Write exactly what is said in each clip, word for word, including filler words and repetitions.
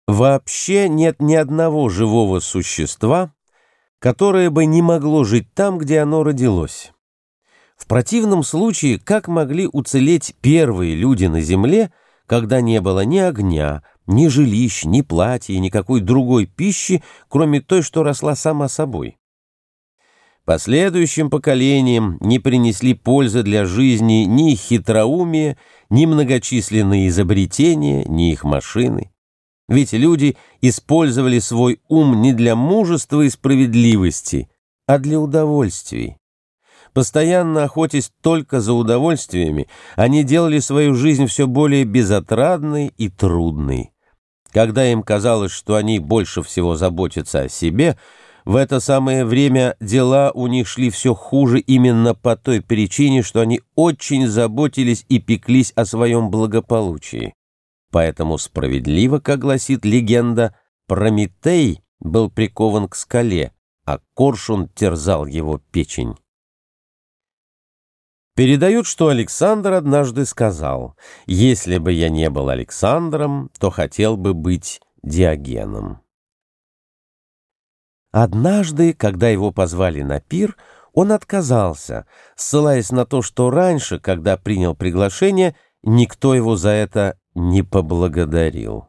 Вообще нет ни одного живого существа, которое бы не могло жить там, где оно родилось. В противном случае, как могли уцелеть первые люди на земле, когда не было ни огня, ни жилищ, ни платья, никакой другой пищи, кроме той, что росла сама собой? Последующим поколениям не принесли пользы для жизни ни их хитроумие, ни многочисленные изобретения, ни их машины. Ведь люди использовали свой ум не для мужества и справедливости, а для удовольствий. Постоянно охотясь только за удовольствиями, они делали свою жизнь все более безотрадной и трудной. Когда им казалось, что они больше всего заботятся о себе, в это самое время дела у них шли все хуже именно по той причине, что они очень заботились и пеклись о своем благополучии. Поэтому справедливо, как гласит легенда, Прометей был прикован к скале, а коршун терзал его печень. Передают, что Александр однажды сказал: «Если бы я не был Александром, то хотел бы быть Диогеном». Однажды, когда его позвали на пир, он отказался, ссылаясь на то, что раньше, когда принял приглашение, никто его за это не поблагодарил.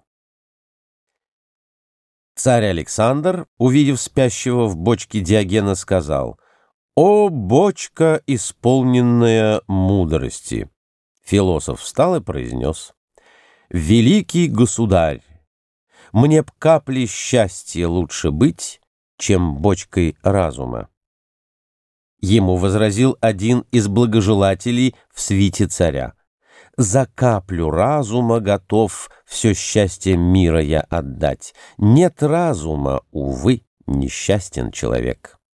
Царь Александр, увидев спящего в бочке Диогена, сказал: «О, бочка, исполненная мудрости!» Философ встал и произнес: «Великий государь, мне б капли счастья лучше быть, чем бочкой разума». Ему возразил один из благожелателей в свите царя: «За каплю разума готов все счастье мира я отдать. Нет разума, увы, несчастен человек».